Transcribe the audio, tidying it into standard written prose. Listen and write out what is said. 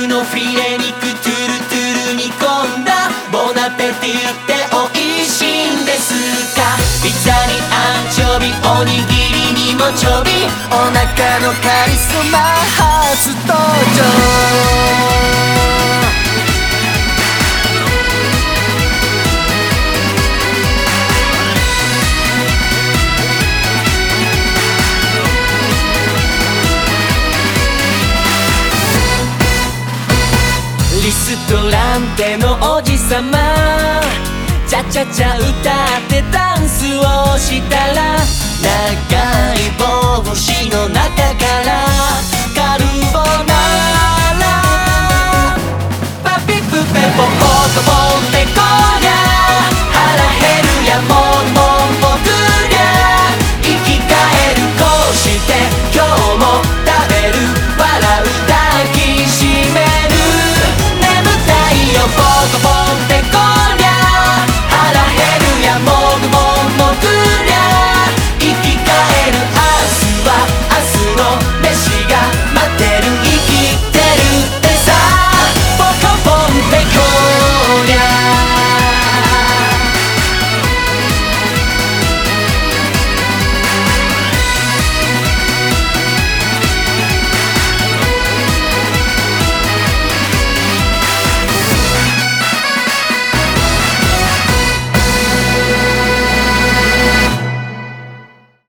のフィレ肉トゥルトゥル煮込んだボナペティって美味しいんですか。ピザにアンチョビおにぎりにもちょびお腹のカリスマ初登場。リストランテのおじさまチャチャチャ歌ってダンスをしたら長い帽子の中から